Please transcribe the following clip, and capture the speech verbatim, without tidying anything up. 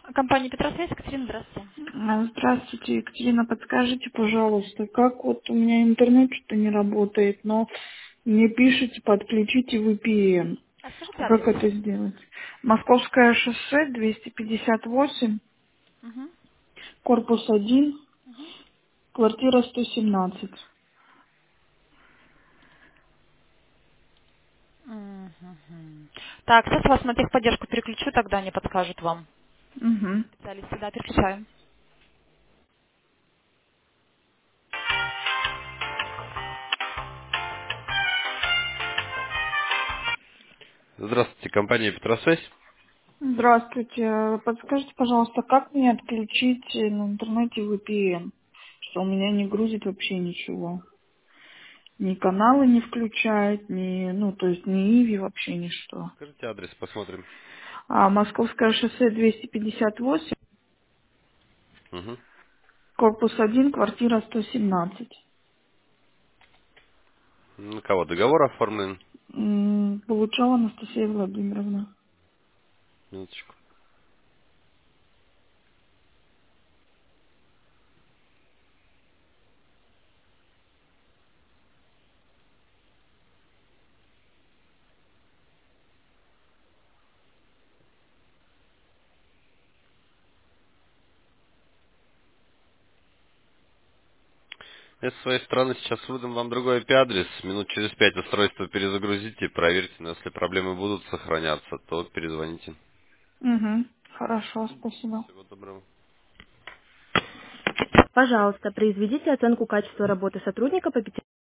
Компания Петросвязь, Екатерина, здравствуйте. А, Здравствуйте, Екатерина, подскажите, пожалуйста, как вот у меня интернет что-то не работает, но мне пишите, подключите V P N. А скажите А адрес. как это сделать? Московское шоссе, двести пятьдесят восемь, Мгм. корпус один, Мгм. квартира сто семнадцать. Мгм. Так, сейчас вас на техподдержку переключу, тогда они подскажут вам. Угу. Специалисты, да, переключаем. Здравствуйте, компания Петросвязь. Здравствуйте, подскажите, пожалуйста, как мне отключить э, на интернете V P N, что у меня не грузит вообще ничего? Ни каналы не включает, ни, ну, то есть ни Иви, вообще ничто. Скажите адрес, посмотрим. А, Московское шоссе двести пятьдесят восемь, Угу. корпус один, квартира сто семнадцать. На кого договор оформлен? М, Получала Анастасия Владимировна. Минуточку. Я с своей стороны сейчас выдам вам другой I P-адрес. Минут через пять устройство перезагрузите, проверьте, но если проблемы будут сохраняться, то перезвоните. Угу. Хорошо, спасибо. Всего доброго. Пожалуйста, произведите оценку качества работы сотрудника по пяти